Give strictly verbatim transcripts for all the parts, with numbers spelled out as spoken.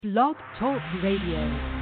Blog Talk Radio.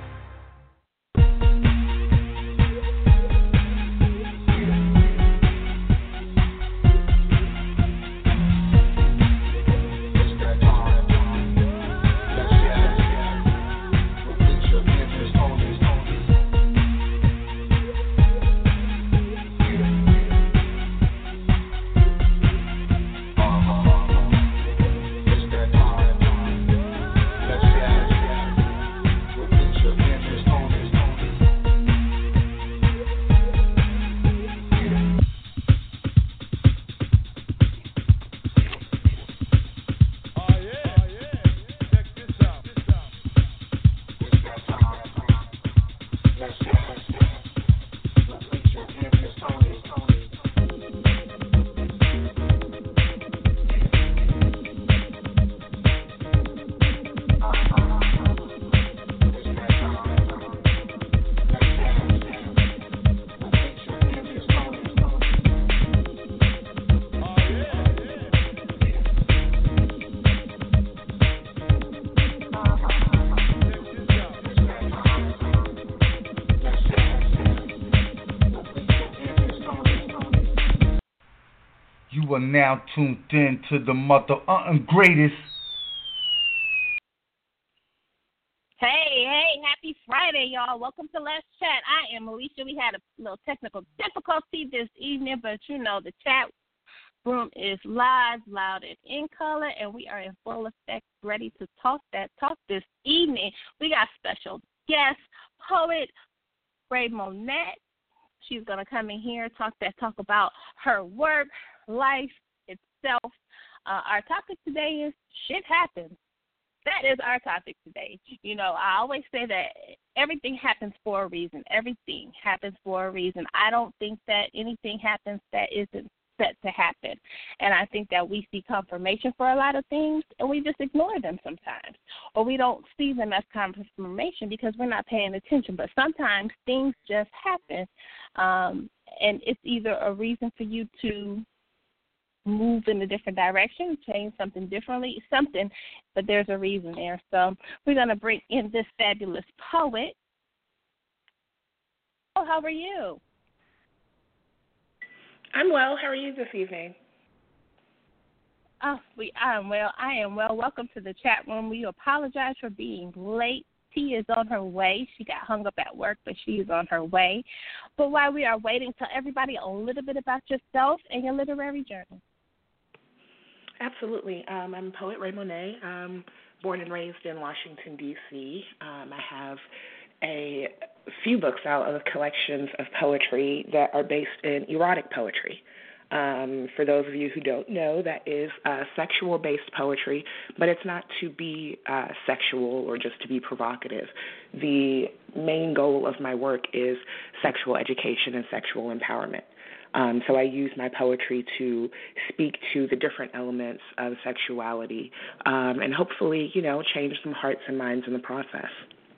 You are now tuned in to the mother uh, greatest. Hey, hey, happy Friday, y'all. Welcome to Let's Chat. I am Alicia. We had a little technical difficulty this evening, but you know the chat room is live, loud, and in color, and we are in full effect, ready to talk that talk this evening. We got special guest, poet Ray Monette. She's going to come in here, talk that talk about her work, life itself. Uh, our topic today is shit happens. That is our topic today. You know, I always say that everything happens for a reason. Everything happens for a reason. I don't think that anything happens that isn't set to happen. And I think that we see confirmation for a lot of things, and we just ignore them sometimes. Or we don't see them as confirmation because we're not paying attention. But sometimes things just happen, um, and it's either a reason for you to move in a different direction, change something differently, something, but there's a reason there. So we're going to bring in this fabulous poet. Oh, how are you? I'm well. How are you this evening? Oh, we, I am well. I am well. Welcome to the chat room. We apologize for being late. T is on her way. She got hung up at work, but she is on her way. But while we are waiting, tell everybody a little bit about yourself and your literary journey. Absolutely. Um, I'm poet Ray Monette. I'm born and raised in Washington, D C Um, I have a few books out of collections of poetry that are based in erotic poetry. Um, for those of you who don't know, that is uh, sexual-based poetry, but it's not to be uh, sexual or just to be provocative. The main goal of my work is sexual education and sexual empowerment. Um, so I use my poetry to speak to the different elements of sexuality um, and hopefully, you know, change some hearts and minds in the process.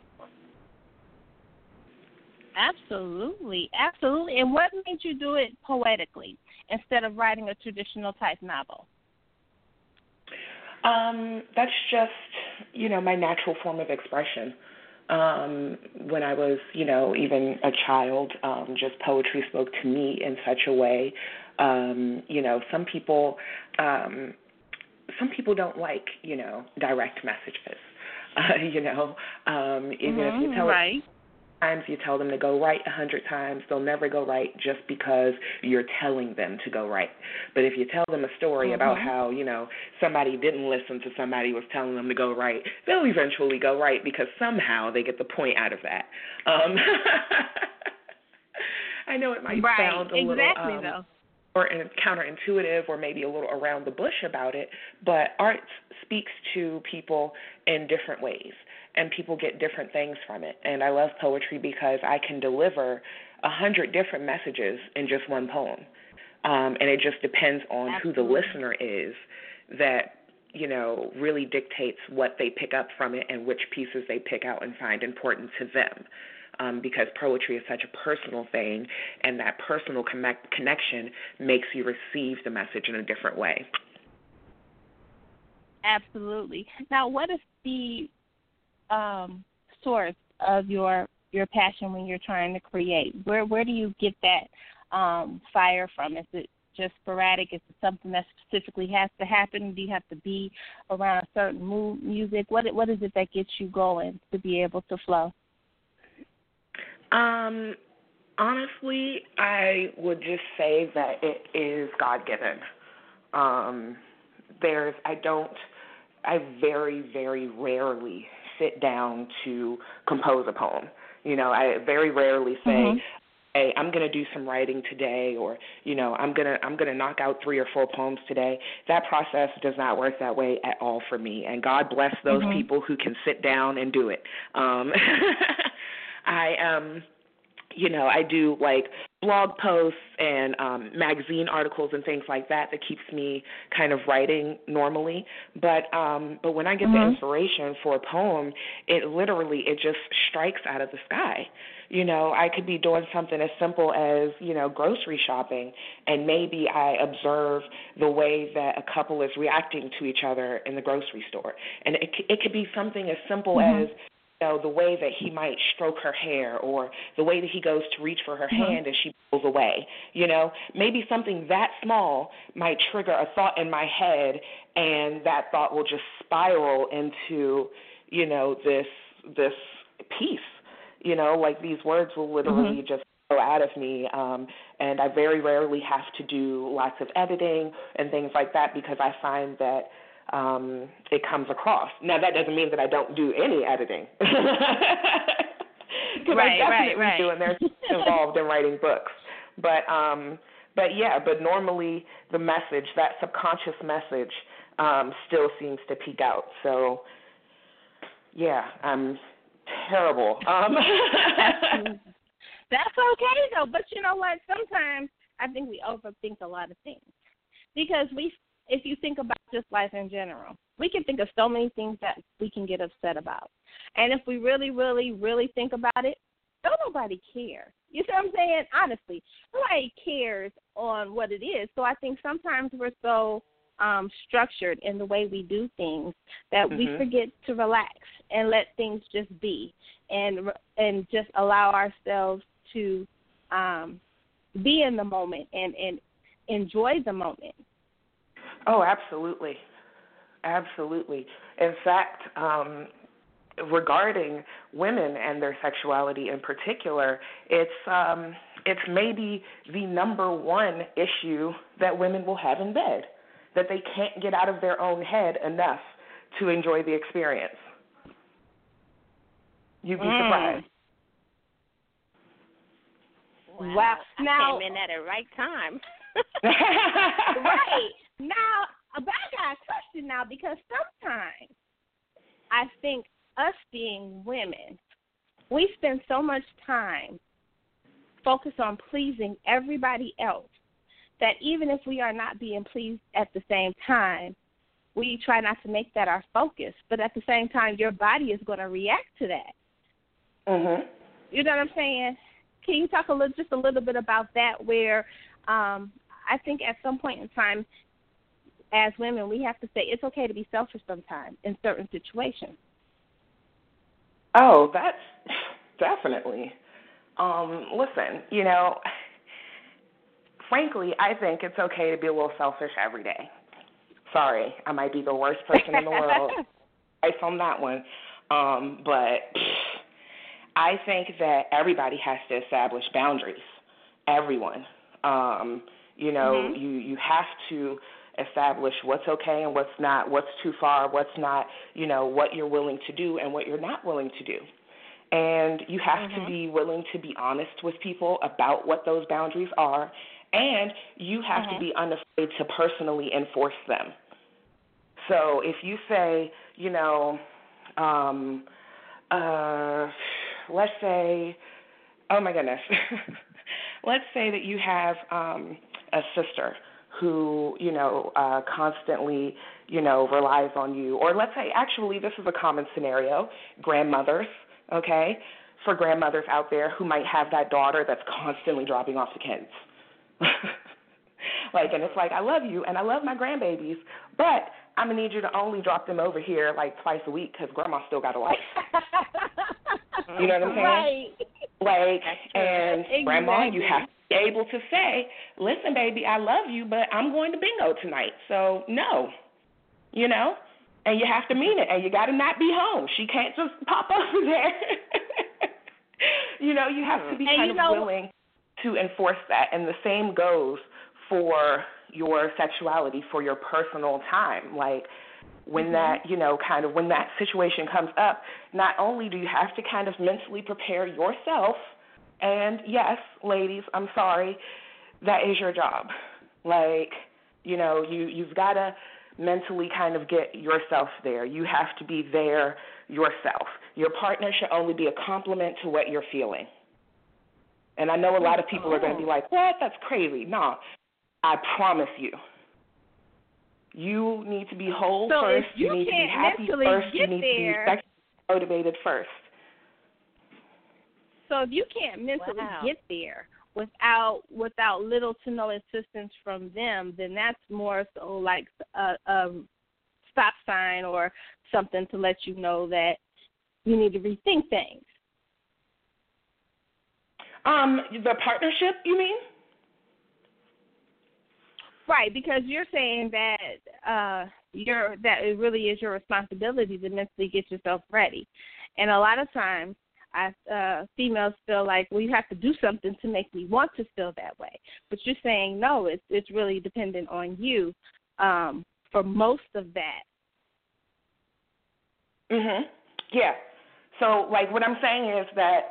Absolutely, absolutely. And what made you do it poetically instead of writing a traditional type novel? Um, that's just, you know, my natural form of expression. Um, when I was, you know, even a child, um, just poetry spoke to me in such a way. Um, you know, some people, um, some people don't like, you know, direct messages. Uh, you know, um, even mm-hmm, if you tell right. it times you tell them to go right a hundred times, they'll never go right just because you're telling them to go right. But if you tell them a story mm-hmm. about how, you know, somebody didn't listen to somebody who was telling them to go right, they'll eventually go right because somehow they get the point out of that. Um, I know it might right. sound a exactly, little um, though. or counterintuitive or maybe a little around the bush about it, but art speaks to people in different ways. And people get different things from it. And I love poetry because I can deliver a hundred different messages in just one poem. Um, and it just depends on Absolutely. who the listener is that, you know, really dictates what they pick up from it and which pieces they pick out and find important to them. Um, because poetry is such a personal thing, and that personal connect- connection makes you receive the message in a different way. Absolutely. Now, what is the um, source of your your passion when you're trying to create? Where where do you get that um, fire from? Is it just sporadic? Is it something that specifically has to happen? Do you have to be around a certain mood, music? What what is it that gets you going to be able to flow? Um, honestly, I would just say that it is God-given. Um, there's, I don't, I very, very rarely sit down to compose a poem. You know, I very rarely say, mm-hmm. hey, I'm going to do some writing today, or, you know, I'm going to I'm going to knock out three or four poems today. That process does not work that way at all for me. And God bless those mm-hmm. people who can sit down and do it. Um, I, um, you know, I do, like, blog posts and um, magazine articles and things like that that keeps me kind of writing normally. But um, but when I get mm-hmm. the inspiration for a poem, it literally, it just strikes out of the sky. You know, I could be doing something as simple as, you know, grocery shopping, and maybe I observe the way that a couple is reacting to each other in the grocery store. And it, it could be something as simple mm-hmm. as, you know, the way that he might stroke her hair, or the way that he goes to reach for her mm-hmm. hand and she pulls away. You know, maybe something that small might trigger a thought in my head, and that thought will just spiral into, you know, this this piece. You know, like these words will literally mm-hmm. just go out of me, um, and I very rarely have to do lots of editing and things like that, because I find that Um, it comes across. Now, that doesn't mean that I don't do any editing. Because right, I definitely right, right. do, and they're involved in writing books. But, um, but yeah, but normally the message, that subconscious message, um, still seems to peek out. So, yeah, I'm terrible. Um. That's okay, though. But you know what? Sometimes I think we overthink a lot of things, because we if you think about just life in general, we can think of so many things that we can get upset about. And if we really, really, really think about it, don't nobody care. You see what I'm saying? Honestly, nobody cares on what it is. So I think sometimes we're so um, structured in the way we do things that mm-hmm. we forget to relax and let things just be, and and just allow ourselves to um, be in the moment and, and enjoy the moment. Oh, absolutely. Absolutely. In fact, um, regarding women and their sexuality in particular, it's um, it's maybe the number one issue that women will have in bed, that they can't get out of their own head enough to enjoy the experience. You'd be mm. surprised. Wow. wow. I now, came in at the right time. Right. Now, I got a question now, because sometimes I think us being women, we spend so much time focused on pleasing everybody else that even if we are not being pleased at the same time, we try not to make that our focus. But at the same time, your body is going to react to that. Mm-hmm. You know what I'm saying? Can you talk a little, just a little bit about that, where um, I think at some point in time, as women, we have to say it's okay to be selfish sometimes in certain situations. Oh, that's definitely. Um, listen, you know, frankly, I think it's okay to be a little selfish every day. Sorry, I might be the worst person in the world. Ice on that one. Um, but I think that everybody has to establish boundaries. Everyone. Um, you know, mm-hmm. you, you have to establish what's okay and what's not, what's too far, what's not, you know, what you're willing to do and what you're not willing to do. And you have mm-hmm. to be willing to be honest with people about what those boundaries are, and you have mm-hmm. to be unafraid to personally enforce them. So if you say, you know, um, uh, let's say, oh my goodness, let's say that you have um, a sister who, you know, uh, constantly, you know, relies on you. Or let's say, actually, this is a common scenario, grandmothers, okay, for grandmothers out there who might have that daughter that's constantly dropping off the kids. Like, and it's like, I love you and I love my grandbabies, but I'm going to need you to only drop them over here like twice a week because grandma still got a life. You know what I'm saying? Right. Like, and exactly. grandma, you have to be able to say, listen, baby, I love you, but I'm going to bingo tonight. So, no, you know? And you have to mean it, and you got to not be home. She can't just pop over there. You know, you have to be and kind you of know, willing to enforce that. And the same goes for your sexuality, for your personal time. Like, when mm-hmm. that, you know, kind of, when that situation comes up, not only do you have to kind of mentally prepare yourself, and yes, ladies, I'm sorry, that is your job. Like, you know, you, you've got to mentally kind of get yourself there. You have to be there yourself. Your partner should only be a complement to what you're feeling. And I know a lot of people are going to be like, what? That's crazy. No, I promise you. You need to be whole so first. You, you need to be happy first. You need there, to be sexually motivated first. So if you can't mentally wow. get there without without little to no assistance from them, then that's more so like a, a stop sign or something to let you know that you need to rethink things. Um, the partnership, you mean? Right, because you're saying that uh, you're that it really is your responsibility to mentally get yourself ready, and a lot of times, I, uh, females feel like, well, you have to do something to make me want to feel that way. But you're saying no, it's it's really dependent on you um, for most of that. Mhm. Yeah. So, like, what I'm saying is that,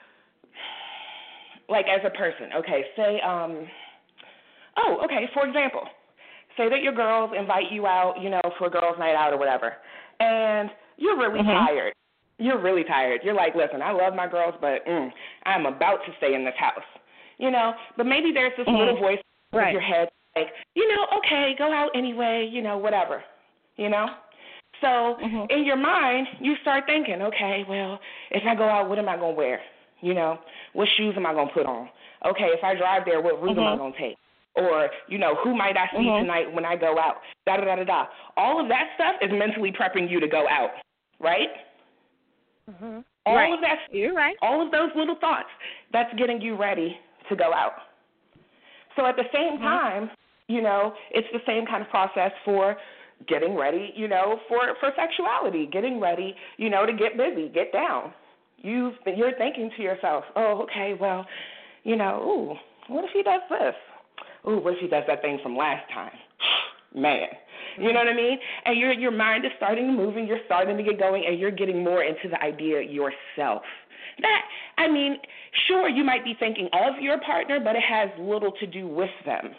like, as a person, okay, say, um, oh, okay, for example, say that your girls invite you out, you know, for a girls' night out or whatever, and you're really mm-hmm. tired. You're really tired. You're like, listen, I love my girls, but mm, I'm about to stay in this house, you know. But maybe there's this mm-hmm. little voice right. in your head like, you know, okay, go out anyway, you know, whatever, you know. So mm-hmm. in your mind, you start thinking, okay, well, if I go out, what am I going to wear? You know, what shoes am I going to put on? Okay, if I drive there, what route mm-hmm. am I going to take? Or, you know, who might I see mm-hmm. tonight when I go out? Da-da-da-da-da. All of that stuff is mentally prepping you to go out, right? Mm-hmm. All right. of that, You're right. all of those little thoughts, that's getting you ready to go out. So at the same mm-hmm. time, you know, it's the same kind of process for getting ready, you know, for, for sexuality, getting ready, you know, to get busy, get down. You've, you're thinking to yourself, oh, okay, well, you know, ooh, what if he does this? Ooh, what if he does that thing from last time? Man. You know what I mean? And your your mind is starting to move and you're starting to get going and you're getting more into the idea yourself. That, I mean, sure, you might be thinking of your partner, but it has little to do with them.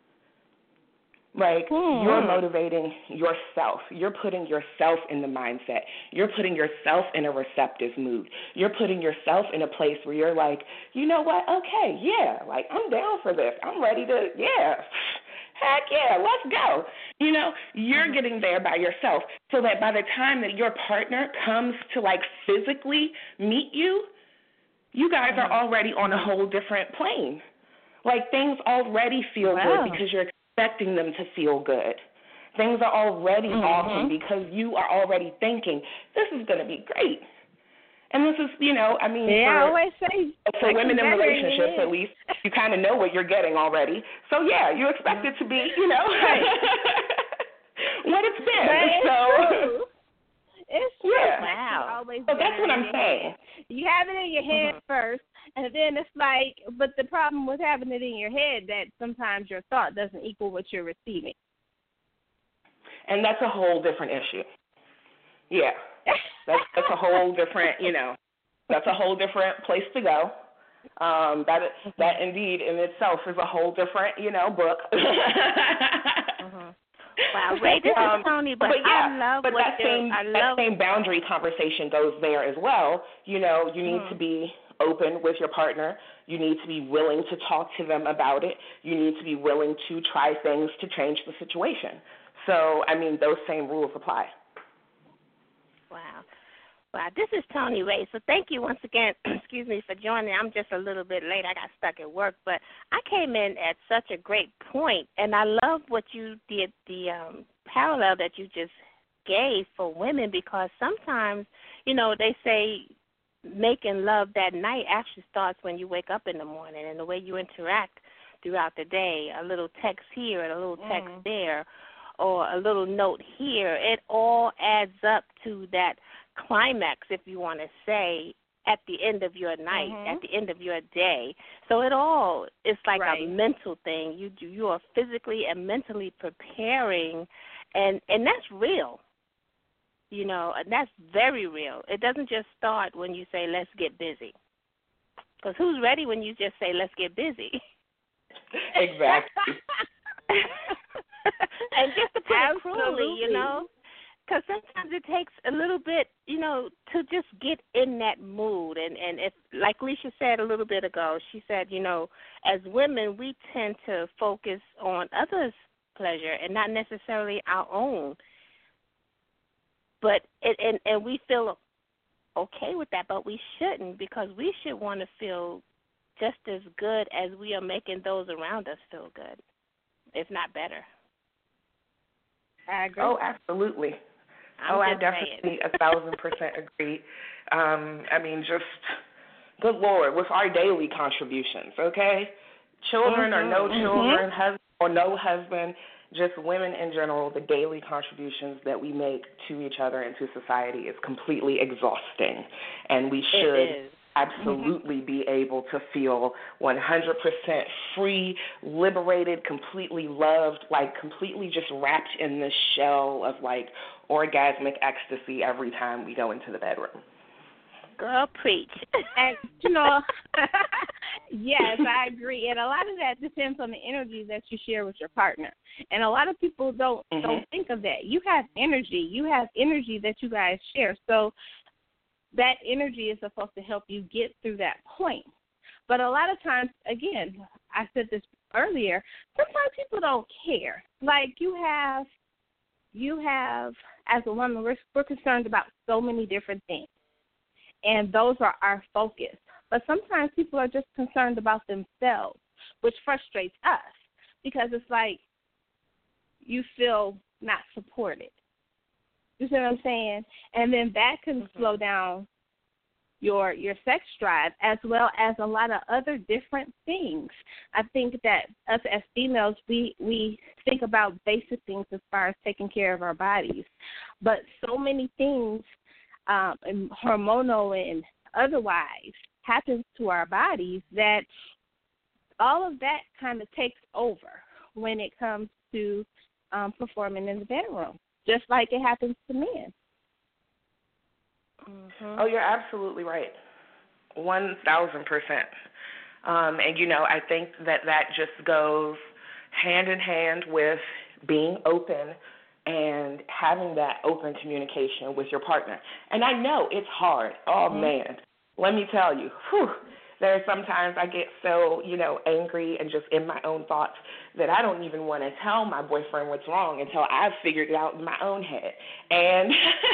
Like, mm. you're motivating yourself. You're putting yourself in the mindset. You're putting yourself in a receptive mood. You're putting yourself in a place where you're like, you know what? Okay, yeah, like, I'm down for this. I'm ready to, yeah. Heck yeah, let's go. You know, you're getting there by yourself so that by the time that your partner comes to, like, physically meet you, you guys are already on a whole different plane. Like, things already feel wow. good because you're expecting them to feel good. Things are already mm-hmm. awesome because you are already thinking, this is going to be great. And this is, you know, I mean, yeah, for, I always say, for women in relationships, at least, you kind of know what you're getting already. So, yeah, you expect it to be, you know, what it's been. But it's so, true. It's true. Yeah. Wow. So that's what I'm saying. You have it in your head mm-hmm. first, and then it's like, but the problem with having it in your head that sometimes your thought doesn't equal what you're receiving. And that's a whole different issue. Yeah. That's, that's a whole different, you know, that's a whole different place to go. Um, that that indeed in itself is a whole different, you know, book. mm-hmm. Wow, Ray, this um, is Tony, but, but yeah, I love but what that same I that love. same boundary conversation goes there as well. You know, you need mm. to be open with your partner. You need to be willing to talk to them about it. You need to be willing to try things to change the situation. So, I mean, those same rules apply. Wow. Wow, this is Tony Ray. So thank you once again, excuse me, for joining. I'm just a little bit late. I got stuck at work, but I came in at such a great point, and I love what you did, the um, parallel that you just gave for women, because sometimes, you know, they say making love that night actually starts when you wake up in the morning, and the way you interact throughout the day, a little text here and a little text mm. there, or a little note here, it all adds up to that climax, if you want to say, at the end of your night, mm-hmm. at the end of your day. So it all is like right. a mental thing. You do, you are physically and mentally preparing, and, and that's real. You know, and that's very real. It doesn't just start when you say, let's get busy. Because who's ready when you just say, let's get busy? Exactly. And just to put it cruelly, you know, because sometimes it takes a little bit, you know, to just get in that mood. And, and if, like Leisha said a little bit ago, she said, you know, as women, we tend to focus on others' pleasure and not necessarily our own. But it, and, and we feel okay with that, but we shouldn't, because we should want to feel just as good as we are making those around us feel good, if not better. I agree. Oh, absolutely. I'm oh, I definitely saying. a thousand percent agree. Um, I mean, just, good Lord, with our daily contributions, okay? Children mm-hmm. or no mm-hmm. children, husband or no husband, just women in general, the daily contributions that we make to each other and to society is completely exhausting. And we should absolutely mm-hmm. be able to feel one hundred percent free, liberated, completely loved, like completely just wrapped in this shell of like orgasmic ecstasy every time we go into the bedroom. Girl, preach. And, you know, yes, I agree. And a lot of that depends on the energy that you share with your partner. And a lot of people don't mm-hmm. don't think of that. You have energy. You have energy that you guys share. So that energy is supposed to help you get through that point. But a lot of times, again, I said this earlier, sometimes people don't care. Like you have, you have, as a woman, we're, we're concerned about so many different things. And those are our focus. But sometimes people are just concerned about themselves, which frustrates us because it's like you feel not supported. You see what I'm saying? And then that can mm-hmm. slow down your your sex drive, as well as a lot of other different things. I think that us as females, we, we think about basic things as far as taking care of our bodies. But so many things, um, and hormonal and otherwise, happens to our bodies that all of that kind of takes over when it comes to um, performing in the bedroom, just like it happens to men. Mm-hmm. Oh, you're absolutely right, one thousand percent. Um, and, you know, I think that that just goes hand in hand with being open and having that open communication with your partner. And I know it's hard. Oh, mm-hmm. man, let me tell you, whew, there are sometimes I get so, you know, angry and just in my own thoughts that I don't even want to tell my boyfriend what's wrong until I've figured it out in my own head. And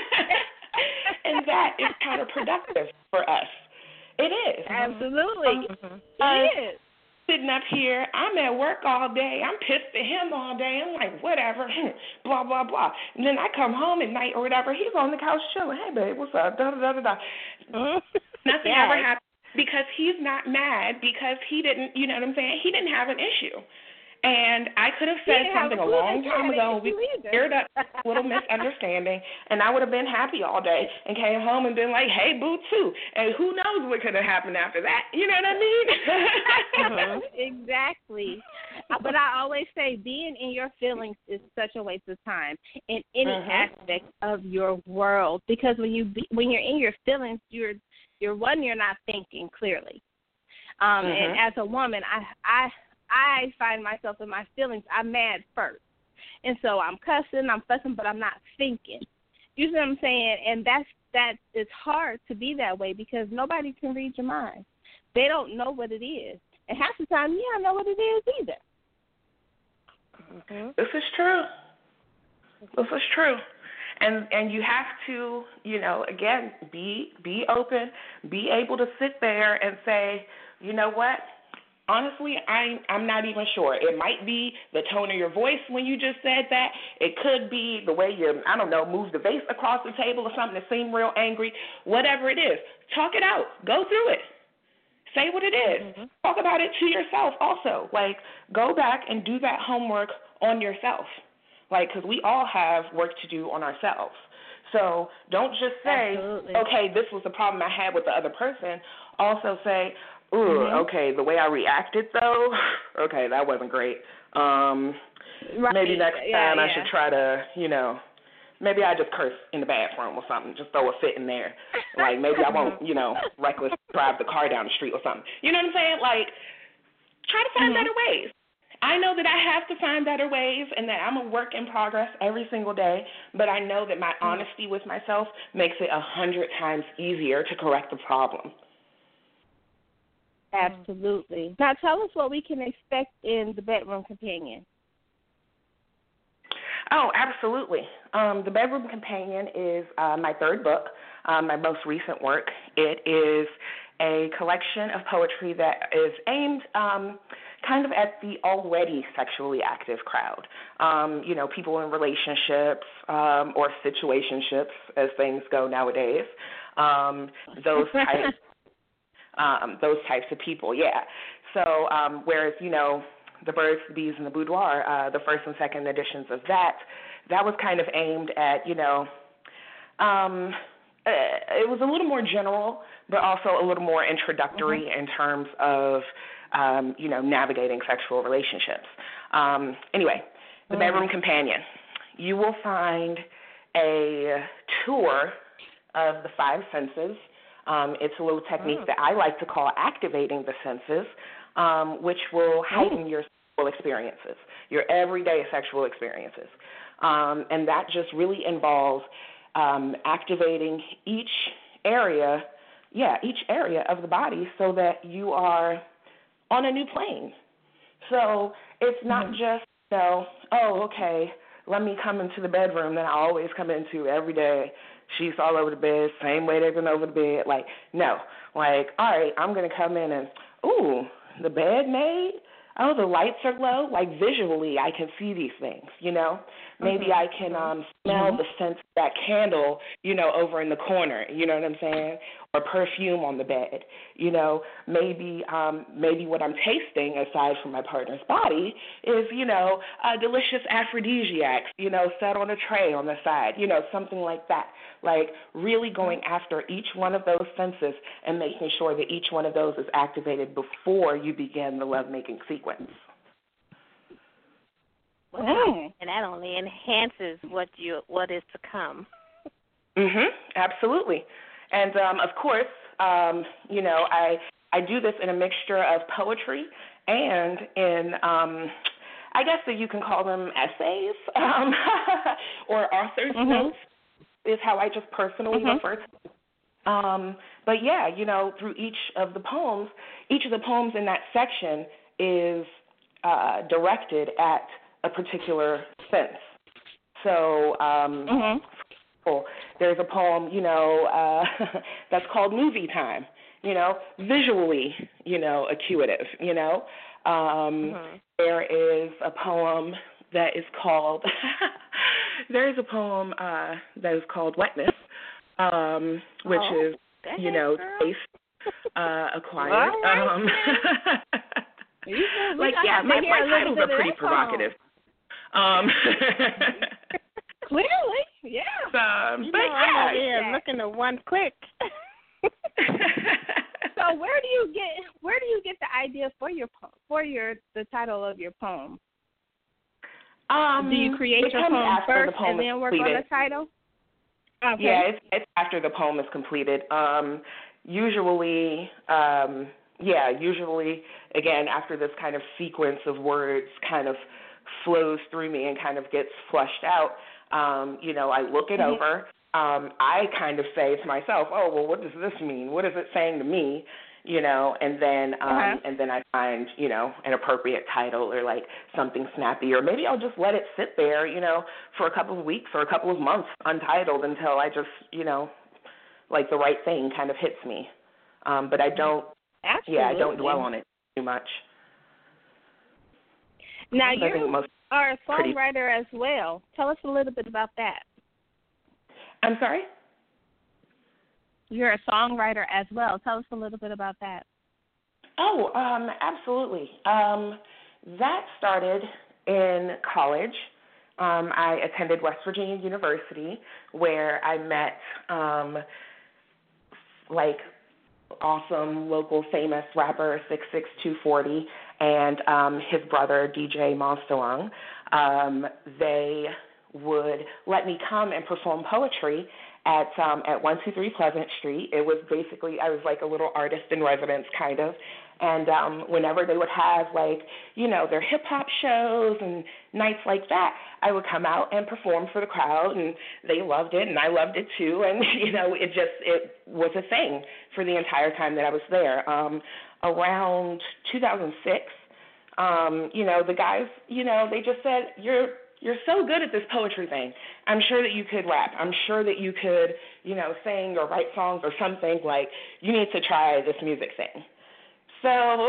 and that is counterproductive for us. It is. Absolutely. Um, it is. Sitting up here, I'm at work all day. I'm pissed at him all day. I'm like, whatever, blah, blah, blah. And then I come home at night or whatever. He's on the couch chilling. Hey, babe, what's up? Da, da, da, da, da. Nothing yes. ever happened because he's not mad because he didn't, you know what I'm saying? He didn't have an issue. And I could have said something a long time ago. We cleared up a little misunderstanding, and I would have been happy all day and came home and been like, hey, boo, too. And who knows what could have happened after that. You know what I mean? Exactly. But I always say being in your feelings is such a waste of time in any mm-hmm. aspect of your world, because when, you be, when you're in your feelings, you're, you're one, you're not thinking clearly. Um, mm-hmm. And as a woman, I I – I find myself in my feelings. I'm mad first. And so I'm cussing, I'm fussing, but I'm not thinking. You see what I'm saying? And that's that is hard to be that way because nobody can read your mind. They don't know what it is. And half the time, you don't know what it is either. Mm-hmm. This is true. This is true. And and you have to, you know, again, be be open, be able to sit there and say, you know what? Honestly, I, I'm not even sure. It might be the tone of your voice when you just said that. It could be the way you, I don't know, move the vase across the table or something that seemed real angry. Whatever it is, talk it out. Go through it. Say what it is. Mm-hmm. Talk about it to yourself also. Like, go back and do that homework on yourself. Like, because we all have work to do on ourselves. So don't just say, Absolutely. okay, this was the problem I had with the other person. Also say, ooh, mm-hmm. okay, the way I reacted, though, okay, that wasn't great. Um, right. Maybe next yeah, time yeah. I should try to, you know, maybe I just curse in the bathroom or something, just throw a fit in there. Like, maybe I won't, you know, reckless drive the car down the street or something. You know what I'm saying? Like, try to find mm-hmm. better ways. I know that I have to find better ways and that I'm a work in progress every single day, but I know that my mm-hmm. honesty with myself makes it a hundred times easier to correct the problem. Absolutely. Now tell us what we can expect in The Bedroom Companion. Oh, absolutely. Um, The Bedroom Companion is uh, my third book, um, my most recent work. It is a collection of poetry that is aimed um, kind of at the already sexually active crowd. Um, you know, people in relationships um, or situationships, as things go nowadays. Um, those types. Um, those types of people, yeah. So um, whereas, you know, The Birds, the Bees, and the Boudoir, uh, the first and second editions of that, that was kind of aimed at, you know, um, uh, it was a little more general, but also a little more introductory mm-hmm. in terms of, um, you know, navigating sexual relationships. Um, anyway, The mm-hmm. Bedroom Companion. You will find a tour of the five senses. Um, it's a little technique oh. that I like to call activating the senses, um, which will heighten oh. your sexual experiences, your everyday sexual experiences. Um, and that just really involves um, activating each area, yeah, each area of the body so that you are on a new plane. So it's not mm-hmm. just, you know, oh, okay, let me come into the bedroom that I always come into every day. Sheets all over the bed, same way they've been over the bed. Like, no. Like, all right, I'm going to come in and, ooh, the bed made? Oh, the lights are low? Like, visually, I can see these things, you know? Maybe mm-hmm. I can um, smell mm-hmm. the scent of that candle, you know, over in the corner, you know what I'm saying? Or perfume on the bed, you know? Maybe um, maybe what I'm tasting, aside from my partner's body, is, you know, uh, delicious aphrodisiacs, you know, set on a tray on the side, you know, something like that. Like, really going after each one of those senses and making sure that each one of those is activated before you begin the lovemaking sequence. Mm. And that only enhances what you what is to come. Mhm. Absolutely. And um, of course, um, you know, I I do this in a mixture of poetry and in um, I guess that you can call them essays um, or author's mm-hmm. notes is how I just personally mm-hmm. refer to them. Um, but yeah, you know, through each of the poems, each of the poems in that section is uh, directed at a particular sense. So um, mm-hmm. there's a poem, you know, uh, that's called Movie Time, you know, visually, you know, acuitive, you know. Um, mm-hmm. There is a poem that is called, there is a poem uh, that is called Wetness, um, which oh, is, you know, taste uh, acquired. Right, um, like, yeah, my, my titles are pretty provocative. Um, Clearly, yeah. Um, you but know, yeah, I'm yeah, looking at one quick. So where do you get where do you get the idea for your for your the title of your poem? Um, do you create your poem first poem and then work completed. on the title? Okay. Yeah, it's, it's after the poem is completed. Um, usually, um, yeah, usually again after this kind of sequence of words kind of flows through me and kind of gets flushed out, um, you know, I look it mm-hmm. over. Um, I kind of say to myself, oh, well, what does this mean? What is it saying to me? You know, and then um, uh-huh. and then I find, you know, an appropriate title or like something snappy, or maybe I'll just let it sit there, you know, for a couple of weeks or a couple of months untitled until I just, you know, like the right thing kind of hits me. Um, but I don't, Absolutely. yeah, I don't dwell on it too much. Now, I think you most are a pretty- songwriter as well. Tell us a little bit about that. I'm sorry? You're a songwriter as well. Tell us a little bit about that. Oh, um, absolutely. Um, that started in college. Um, I attended West Virginia University, where I met um, like awesome local famous rapper six six two forty and um, his brother D J Monsterlong. Um, they would let me come and perform poetry at um, at one two three Pleasant Street. It was basically, I was like a little artist in residence kind of. And um, whenever they would have, like, you know, their hip-hop shows and nights like that, I would come out and perform for the crowd, and they loved it, and I loved it too. And, you know, it just, it was a thing for the entire time that I was there. Um, around two thousand six, um, you know, the guys, you know, they just said, you're you're so good at this poetry thing. I'm sure that you could rap. I'm sure that you could, you know, sing or write songs or something. Like, you need to try this music thing. So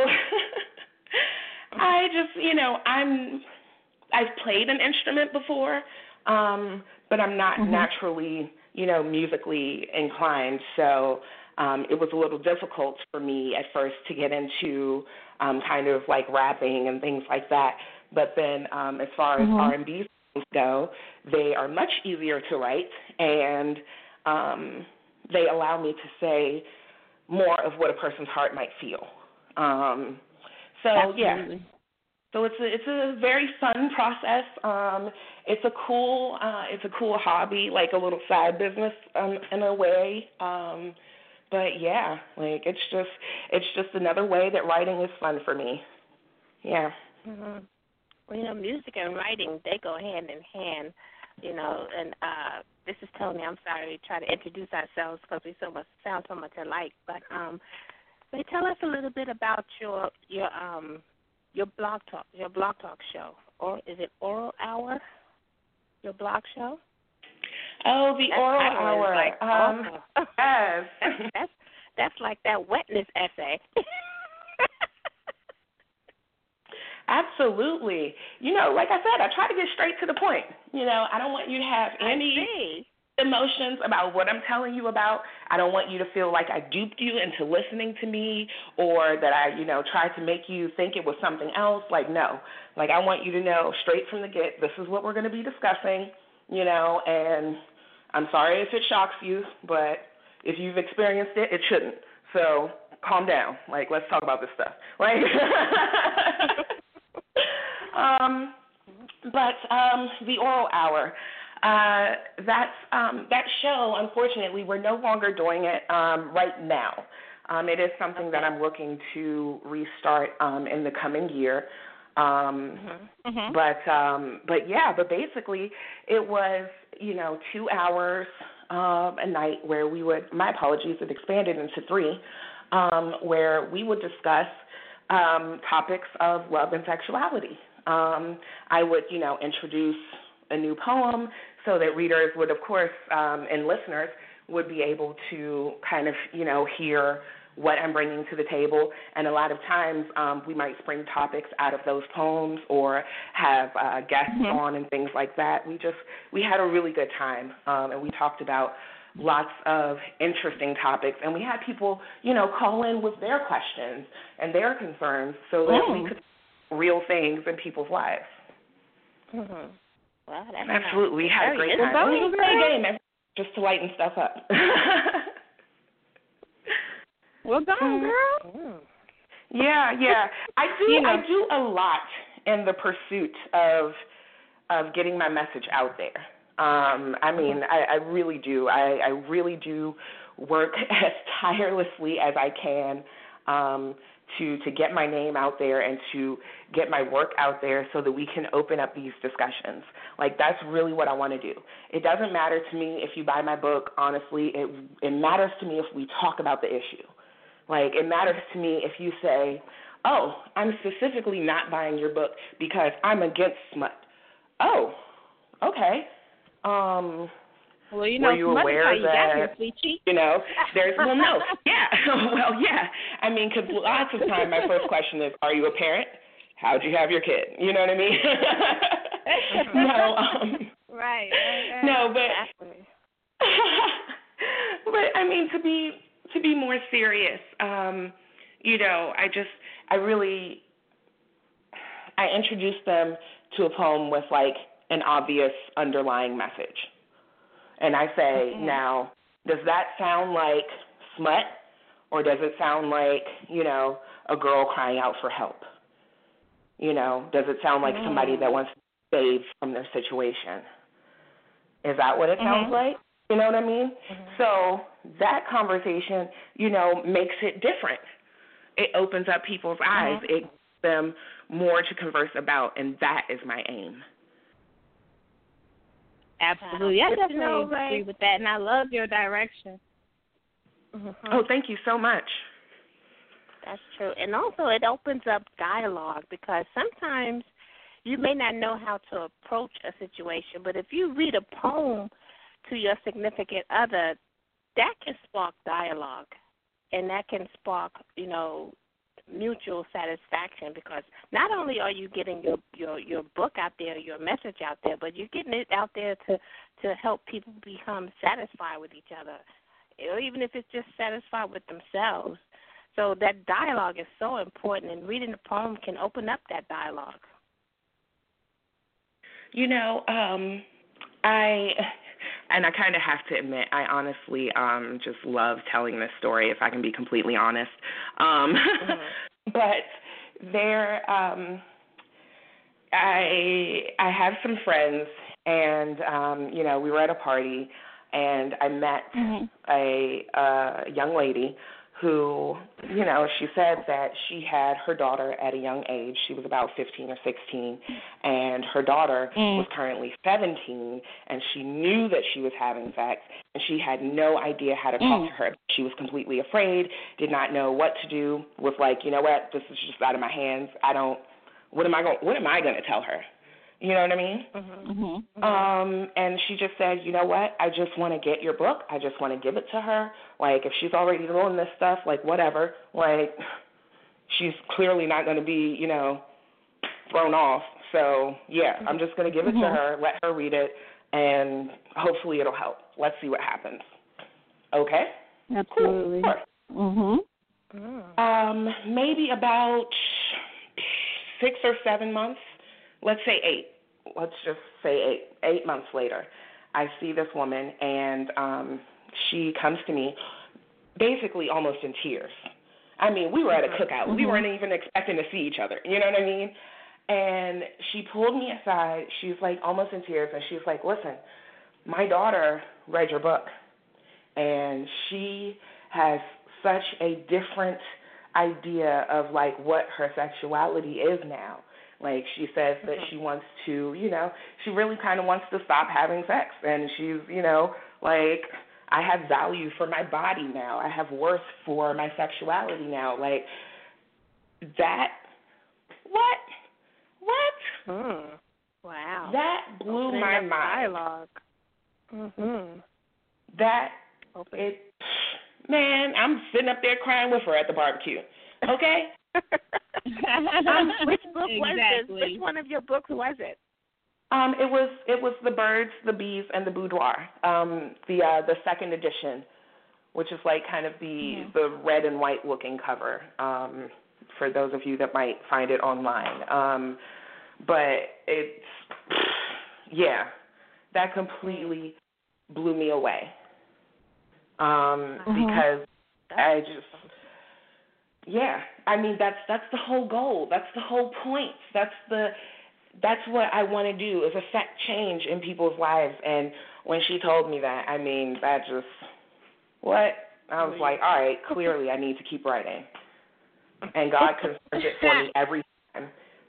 I just, you know, I'm, I've played an instrument before, um, but I'm not mm-hmm. naturally, you know, musically inclined. So um, it was a little difficult for me at first to get into um, kind of like rapping and things like that. But then um, as far as mm-hmm. R and B songs go, they are much easier to write, and um, they allow me to say more of what a person's heart might feel. Um, so Absolutely. yeah, so it's a, it's a very fun process. Um, it's a cool uh, it's a cool hobby, like a little side business um, in a way. Um, but yeah, like it's just it's just another way that writing is fun for me. Yeah. Mm-hmm. Well, you know, music and writing, they go hand in hand. You know, and uh, this is Tony. I'm sorry, we try to introduce ourselves because we so much sound so much alike, but um. But tell us a little bit about your your um your blog talk your blog talk show, or is it Oral Hour? Your blog show? Oh, the that Oral Hour. Like, um, oh. Yes. that's, that's that's like that wetness essay. Absolutely. You know, like I said, I try to get straight to the point. You know, I don't want you to have any emotions about what I'm telling you about. I don't want you to feel like I duped you into listening to me, or that I, you know, tried to make you think it was something else. Like, no. Like, I want you to know straight from the get, this is what we're going to be discussing, you know, and I'm sorry if it shocks you, but if you've experienced it, it shouldn't. So calm down. Like, let's talk about this stuff. Like, um, but um, the Oral Hour. Uh, that's, um, that show, unfortunately, we're no longer doing it um, right now. Um, it is something that I'm looking to restart um, in the coming year. Um, mm-hmm. Mm-hmm. But, um, but yeah, but basically it was, you know, two hours um, a night where we would, my apologies, it expanded into three, um, where we would discuss um, topics of love and sexuality. Um, I would, you know, introduce a new poem so that readers would, of course, um, and listeners would be able to kind of, you know, hear what I'm bringing to the table. And a lot of times um, we might spring topics out of those poems or have uh, guests mm-hmm. on and things like that. We just, we had a really good time, um, and we talked about lots of interesting topics. And we had people, you know, call in with their questions and their concerns so that mm. we could do real things in people's lives. Mm-hmm. Wow, that's Absolutely. We had a great time. time. We would play a game just to lighten stuff up. Well done, girl. Mm. Yeah, yeah. I do you know. I do a lot in the pursuit of of getting my message out there. Um, I mean, I, I really do. I, I really do work as tirelessly as I can um, to to get my name out there and to get my work out there so that we can open up these discussions. Like, that's really what I want to do. It doesn't matter to me if you buy my book, honestly. It, it matters to me if we talk about the issue. Like, it matters to me if you say, oh, I'm specifically not buying your book because I'm against smut. Oh, okay. Um, well, you know, were you aware you that, got here, you know, there's, well, no, yeah, well, yeah. I mean, because lots of time my first question is, are you a parent? how'd you have your kid? You know what I mean? no, um, right, right, right. No, but exactly. but I mean to be to be more serious, um, you know, I just I really I introduced them to a poem with like an obvious underlying message. And I say, mm-hmm. now, does that sound like smut, or does it sound like, you know, a girl crying out for help? You know, does it sound like mm-hmm. somebody that wants to save from their situation? Is that what it mm-hmm. sounds like? You know what I mean? Mm-hmm. So that conversation, you know, makes it different. It opens up people's eyes. Mm-hmm. It gives them more to converse about, and that is my aim. Absolutely. I definitely know, agree right? with that, and I love your direction. Mm-hmm. Oh, thank you so much. That's true. And also it opens up dialogue, because sometimes you may not know how to approach a situation, but if you read a poem to your significant other, that can spark dialogue, and that can spark, you know, mutual satisfaction, because not only are you getting your, your, your book out there, your message out there, but you're getting it out there to, to help people become satisfied with each other, or even if it's just satisfied with themselves. So that dialogue is so important, and reading the poem can open up that dialogue. You know, um, I, and I kind of have to admit, I honestly um, just love telling this story, if I can be completely honest. Um, mm-hmm. But there, um, I, I have some friends, and, um, you know, we were at a party, and I met mm-hmm. a, a young lady who, you know, she said that she had her daughter at a young age. She was about fifteen or sixteen, and her daughter mm. was currently seventeen, and she knew that she was having sex, and she had no idea how to talk mm. to her. She was completely afraid, did not know what to do, was like, you know what, this is just out of my hands. I don't, what am I going, what am I going to tell her? You know what I mean? Mm-hmm. Mm-hmm. Um, and she just said, you know what, I just want to get your book. I just want to give it to her. Like, if she's already doing this stuff, like, whatever. Like, she's clearly not going to be, you know, thrown off. So, yeah, I'm just going to give it mm-hmm. to her, let her read it, and hopefully it'll help. Let's see what happens. Okay? Absolutely. Cool. Sure. Mm-hmm. Um, maybe about six or seven months. Let's say eight. Let's just say eight. Eight months later, I see this woman, and um, she comes to me basically almost in tears. I mean, we were at a cookout. Mm-hmm. We weren't even expecting to see each other. You know what I mean? And she pulled me aside. She's like almost in tears, and she's like, listen, my daughter read your book, and she has such a different idea of like what her sexuality is now. Like, she says that she wants to, you know, she really kind of wants to stop having sex. And she's, you know, like, I have value for my body now. I have worth for my sexuality now. Like, that, what? What? Mm. Wow. That blew Opening my up mind. Dialogue. Mm-hmm. That, Open. it, man, I'm sitting up there crying with her at the barbecue. Okay? um, which book exactly. was this? Which one of your books was it? Um, it was it was The Birds, the Bees, and the Boudoir. Um, the uh, the second edition, which is like kind of the mm-hmm. the red and white looking cover. Um, for those of you that might find it online. Um, but it's yeah, that completely blew me away. Um, mm-hmm. Because I just. Yeah, I mean that's that's the whole goal. That's the whole point. That's the that's what I want to do is affect change in people's lives. And when she told me that, I mean that just what I was like, all right, clearly I need to keep writing. And God confirmed it for me every time.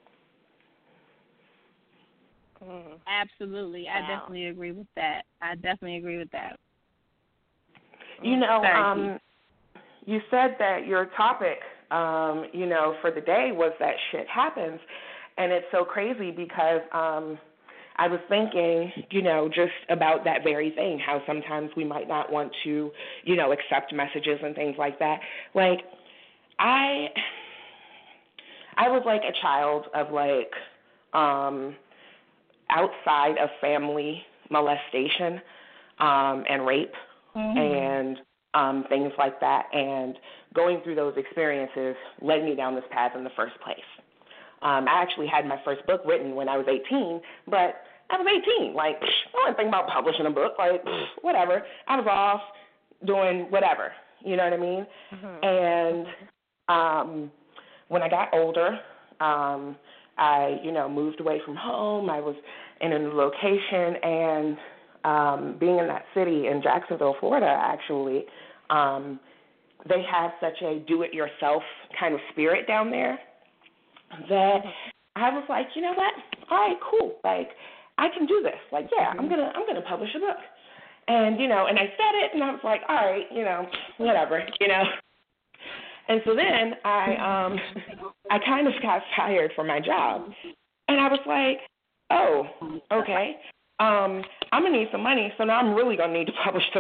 Absolutely, wow. I definitely agree with that. I definitely agree with that. You know, Sorry, um. You said that your topic, um, you know, for the day was that shit happens. And it's so crazy because um, I was thinking, you know, just about that very thing, how sometimes we might not want to, you know, accept messages and things like that. Like, I I was like a child of like um, outside of family molestation um, and rape mm-hmm. and um, things like that. And going through those experiences led me down this path in the first place. Um, I actually had my first book written when I was eighteen, but I was eighteen. Like, I wasn't thinking about publishing a book. Like, whatever. I was off doing whatever. You know what I mean? Mm-hmm. And um, when I got older, um, I, you know, moved away from home. I was in a new location, and um, being in that city in Jacksonville, Florida, actually, um, they have such a do-it-yourself kind of spirit down there that I was like, you know what? All right, cool. Like, I can do this. Like, yeah, mm-hmm. I'm gonna, I'm gonna publish a book. And you know, and I said it, and I was like, all right, you know, whatever, you know. And so then I, um, I kind of got fired from my job, and I was like, oh, okay, um, I'm gonna need some money, so now I'm really gonna need to publish this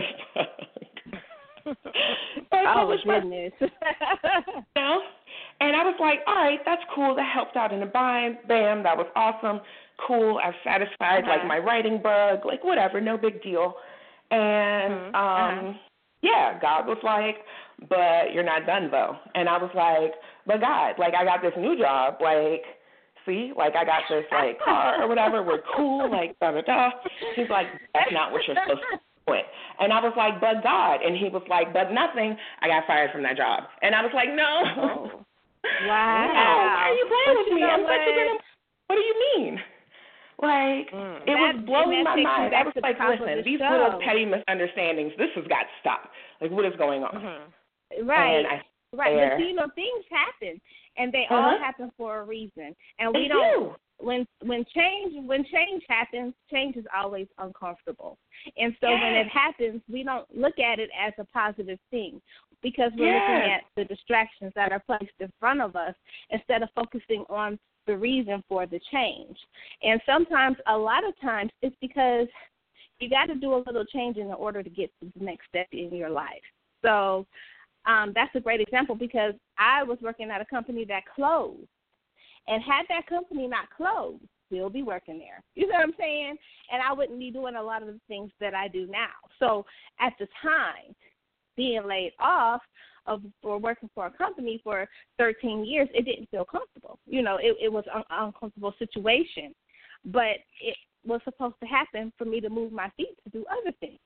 book. Oh goodness. You know? And I was like, all right, that's cool. That helped out in the bind. Bam, that was awesome. Cool. I've satisfied uh-huh. like my writing bug, like whatever, no big deal. And mm-hmm. um, uh-huh. yeah, God was like, but you're not done though. And I was like, but God, like I got this new job, like, see, like I got this like car or whatever. We're cool, like da da da. He's like, that's not what you're supposed to do. It. And I was like, but God. And he was like, but nothing. I got fired from that job. And I was like, no. Oh. Wow. Why are you playing but with you me? I'm such a good. What do you mean? Like, mm. it that, was blowing my mind. I was like, listen, these show. little petty misunderstandings, this has got to stop. Like, what is going on? Mm-hmm. Right. I, right. there. But, you know, things happen, and they uh-huh. all happen for a reason. And we they don't. Do. When when change when change happens, change is always uncomfortable. And so yes. when it happens, we don't look at it as a positive thing because we're yes. looking at the distractions that are placed in front of us instead of focusing on the reason for the change. And sometimes, a lot of times, it's because you got to do a little change in order to get to the next step in your life. So um, that's a great example because I was working at a company that closed. And had that company not closed, we'll be working there. You know what I'm saying? And I wouldn't be doing a lot of the things that I do now. So at the time, being laid off of or working for a company for thirteen years, it didn't feel comfortable. You know, it, it was an uncomfortable situation. But it was supposed to happen for me to move my feet to do other things.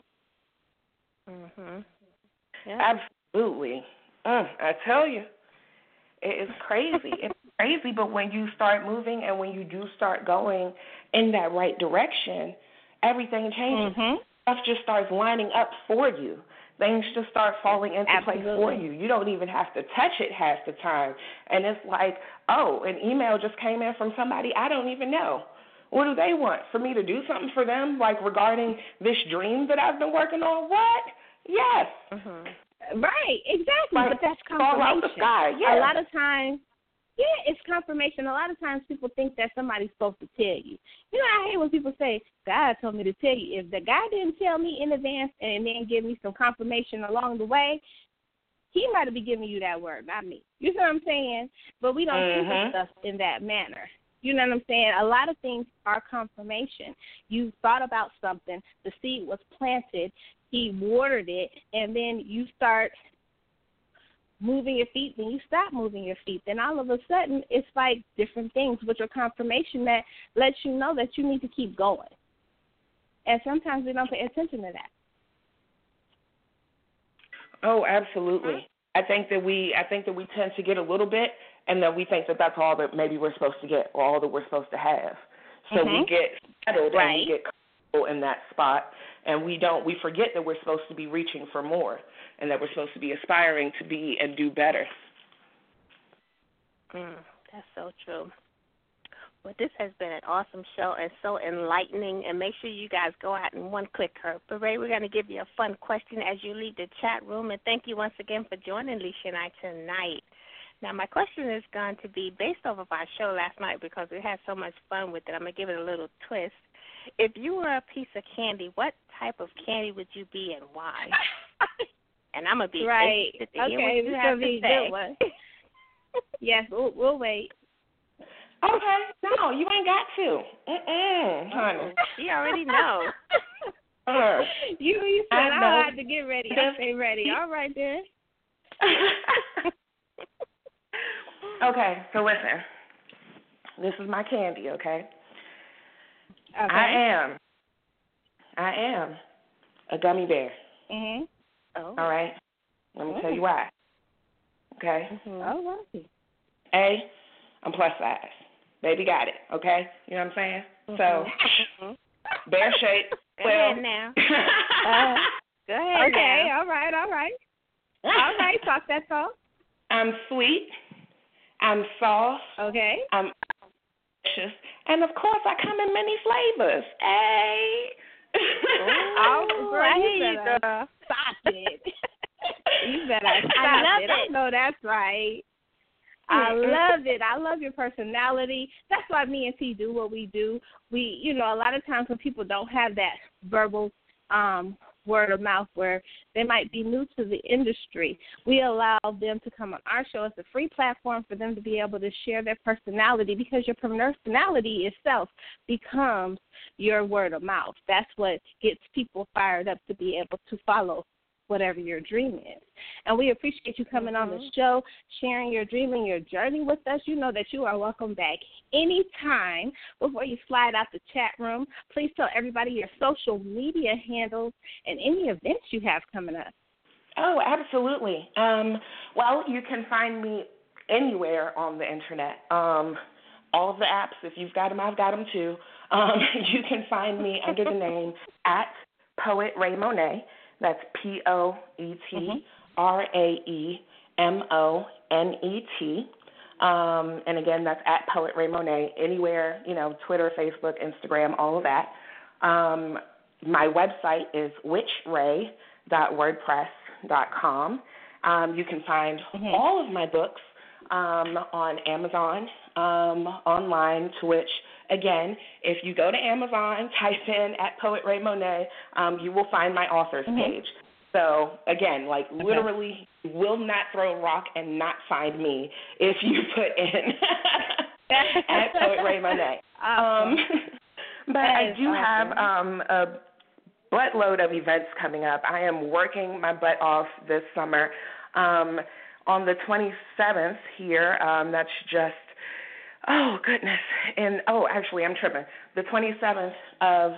Mhm. Yeah. Absolutely. Uh, I tell you, it is crazy. It's crazy, but when you start moving and when you do start going in that right direction, everything changes. Mm-hmm. Stuff just starts lining up for you. Things just start falling into Absolutely. place for you. You don't even have to touch it half the time. And it's like, oh, an email just came in from somebody I don't even know. What do they want? For me to do something for them, like regarding this dream that I've been working on? What? Yes. Mm-hmm. Right, exactly. Like, but that's fall out the confirmation. sky. Yeah. A lot of times, yeah, it's confirmation. A lot of times people think that somebody's supposed to tell you. You know, I hate when people say, God told me to tell you. If the guy didn't tell me in advance and then give me some confirmation along the way, he might be giving you that word, not me. You know what I'm saying? But we don't mm-hmm. think of stuff in that manner. You know what I'm saying? A lot of things are confirmation. You thought about something, the seed was planted, he watered it, and then you start moving your feet, then you stop moving your feet. Then all of a sudden, it's like different things, which are confirmation that lets you know that you need to keep going. And sometimes we don't pay attention to that. Oh, absolutely. I think that we, I think that we tend to get a little bit, and then we think that that's all that maybe we're supposed to get, or all that we're supposed to have. So mm-hmm. we get settled right. and we get comfortable in that spot, and we don't, we forget that we're supposed to be reaching for more, and that we're supposed to be aspiring to be and do better. Mm, that's so true. Well, this has been an awesome show and so enlightening. And make sure you guys go out and one click her. Beret, we're going to give you a fun question as you leave the chat room. And thank you once again for joining Leisha and I tonight. Now, my question is going to be based off of our show last night because we had so much fun with it. I'm going to give it a little twist. If you were a piece of candy, what type of candy would you be and why? And I'm going to be right. interested to okay, hear what you have to be say. Good one. Yes, we'll, we'll wait. Okay, no, you ain't got to. Mm-mm, honey. She already knows. Uh, you you said I I, know. I had to get ready. I stay ready. All right then. Okay, so listen. This is my candy, okay? Okay. I am. I am a gummy bear. Mhm. Oh. All right? Let me tell you why. Okay? Mm-hmm. All right. A, I'm plus size. Baby got it, okay? You know what I'm saying? So, Mm-hmm. bear shape. Go well, ahead now. Uh, Go ahead okay. now. All right. All right. All right. Talk that talk. I'm sweet. I'm soft. Okay. I'm delicious. And, of course, I come in many flavors. Hey. Oh, girl, I you hear you, better girl. Stop it. You better stop I love it. it. I know that's right. I love it. I love your personality. That's why me and T do what we do. We, you know, a lot of times when people don't have that verbal um, word of mouth where they might be new to the industry, we allow them to come on our show. It's a free platform for them to be able to share their personality, because your personality itself becomes your word of mouth. That's what gets people fired up to be able to follow whatever your dream is. And we appreciate you coming mm-hmm. on the show, sharing your dream and your journey with us. You know that you are welcome back anytime. Before you slide out the chat room, please tell everybody your social media handles and any events you have coming up. Oh, absolutely. Um, well, you can find me anywhere on the internet. Um, all of the apps, if you've got them, I've got them too. Um, you can find me under the name at Poet Ray Monet. That's P O E T R A E M O N E T. Um, and again, that's at Poet Ray Monet, anywhere, you know, Twitter, Facebook, Instagram, all of that. Um, my website is witch ray dot wordpress dot com. Um, you can find mm-hmm. all of my books um, on Amazon, um, online, to which, again, if you go to Amazon, type in at Poet Ray Monet, um, you will find my author's mm-hmm. page. So, again, like okay. literally you will not throw a rock and not find me if you put in at Poet Ray Monet. Awesome. Um, but that I do awesome. have um, a buttload of events coming up. I am working my butt off this summer. Um, on the twenty-seventh here, um, that's just, oh, goodness. And, oh, actually, I'm tripping. The twenty-seventh of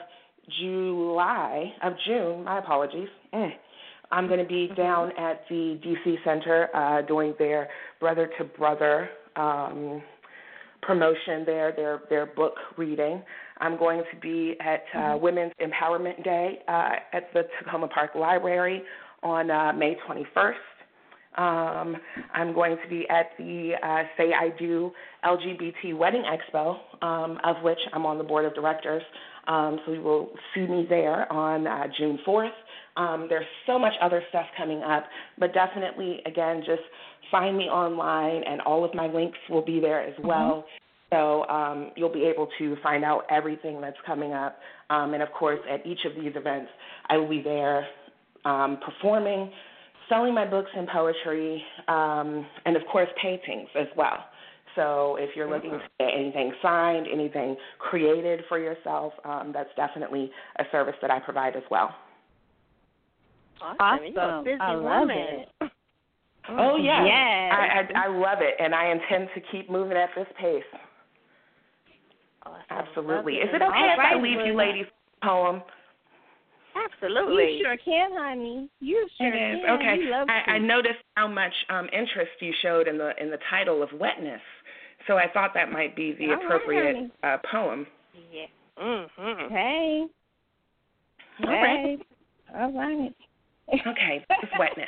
July, of June, my apologies. Mm. I'm going to be down at the D C Center uh, doing their brother-to-brother um, promotion there, their, their book reading. I'm going to be at uh, mm-hmm. Women's Empowerment Day uh, at the Tacoma Park Library on uh, May twenty-first. Um, I'm going to be at the uh, Say I Do L G B T Wedding Expo, um, of which I'm on the board of directors. Um, so you will see me there on uh, June fourth. Um, there's so much other stuff coming up, but definitely, again, just find me online, and all of my links will be there as well. Mm-hmm. So um, you'll be able to find out everything that's coming up. Um, and, of course, at each of these events, I will be there um, performing, selling my books and poetry, um, and, of course, paintings as well. So if you're looking to get anything signed, anything created for yourself, um, that's definitely a service that I provide as well. Awesome. You're a busy I love woman. it. Oh, yeah. Yes. I, I, I love it, and I intend to keep moving at this pace. Awesome. Absolutely. Love Is it okay All if right, I leave William. you ladies a poem? Absolutely. You sure can, honey. You sure It is. can. Okay. We love I, I to. noticed how much um, interest you showed in the in the title of Wetness, so I thought that might be the All right, appropriate honey. uh, poem. Yeah. Mm-hmm. Hey. All hey. right. All right. Okay, this is Wetness.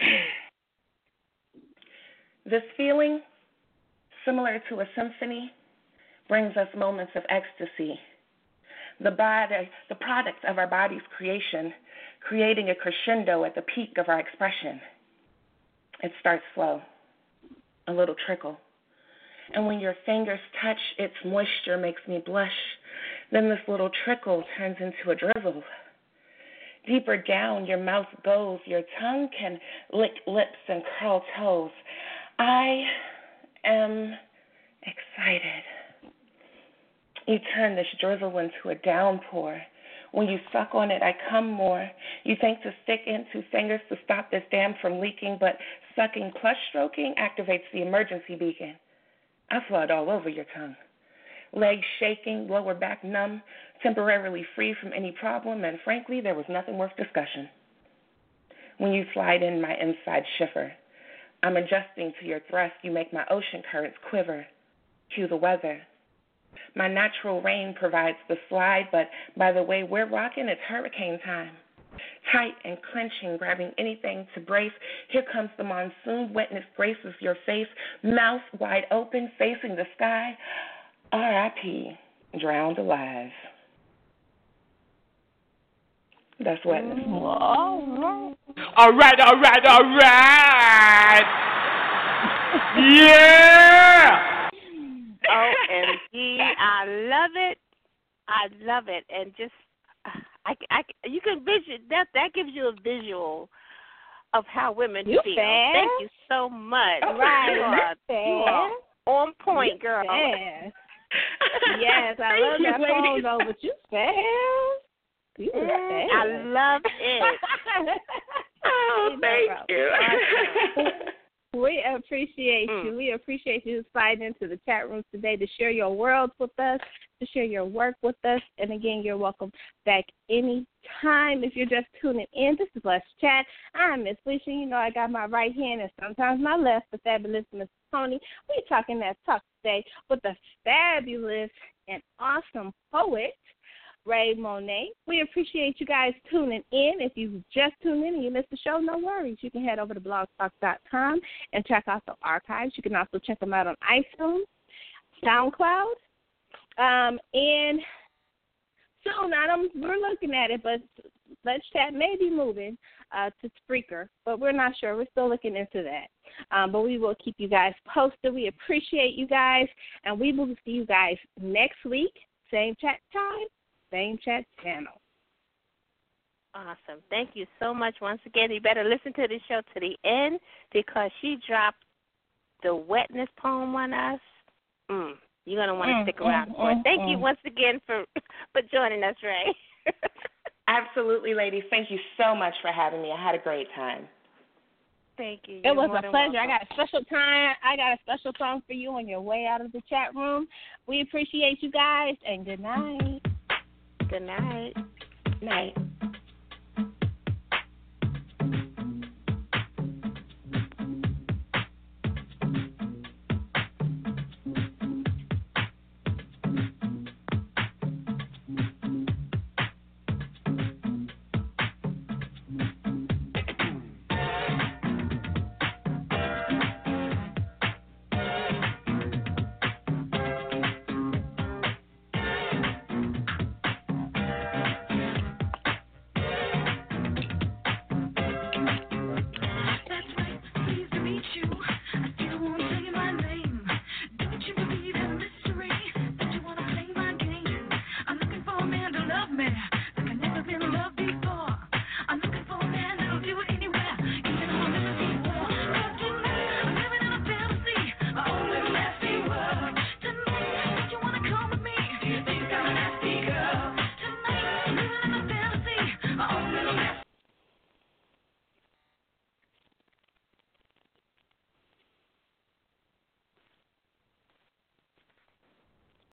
This feeling, similar to a symphony, brings us moments of ecstasy. The body, the product of our body's creation, creating a crescendo at the peak of our expression. It starts slow, a little trickle. And when your fingers touch, its moisture makes me blush. Then this little trickle turns into a drizzle. Deeper down your mouth goes, your tongue can lick lips and curl toes. I am excited. You turn this drizzle into a downpour. When you suck on it, I come more. You think to stick in two fingers to stop this dam from leaking, but sucking plus stroking activates the emergency beacon. I flood all over your tongue. Legs shaking, lower back numb, temporarily free from any problem, and frankly, there was nothing worth discussion. When you slide in, my inside shiver. I'm adjusting to your thrust. You make my ocean currents quiver. Cue the weather. My natural rain provides the slide, but by the way we're rocking, it's hurricane time. Tight and clenching, grabbing anything to brace. Here comes the monsoon. Wetness graces your face, mouth wide open, facing the sky. R I P, drowned alive. That's wetness. All right. All right, all right, all right. Yeah. O M G, I love it. I love it. And just, I, I, you can vision, that, that gives you a visual of how women you feel. Fast. Thank you so much. Right. You are, you are on point, you girl. Fast. Yes, I love that phone though, but you fast. You Mm, fast. I love it. Oh, thank you. We appreciate Mm. you. We appreciate you sliding into the chat room today to share your world with us, to share your work with us. And again, you're welcome back anytime. If you're just tuning in, this is Let's Chat. I'm Miss Felicia. You know I got my right hand and sometimes my left, the fabulous Miss Tony. We're talking that talk today with the fabulous and awesome poet, Ray Monet. We appreciate you guys tuning in. If you just tuned in and you missed the show, no worries. You can head over to blog talk dot com and check out the archives. You can also check them out on iTunes, SoundCloud, um, and soon, I don't, we're looking at it, but Let's Chat may be moving uh, to Spreaker, but we're not sure. We're still looking into that. Um, but we will keep you guys posted. We appreciate you guys, and we will see you guys next week, same chat time, same chat channel. Awesome. Thank you so much once again. You better listen to the show to the end because she dropped the wetness poem on us. Mm, you're going to want to Mm, stick around mm, for it. mm, Thank mm. you once again for, for joining us, Ray. Absolutely, ladies. Thank you so much for having me. I had a great time. Thank you. It You're was more a than pleasure. I welcome. got a special time. I got a special song for you on your way out of the chat room. We appreciate you guys, and good night. Good night. Night.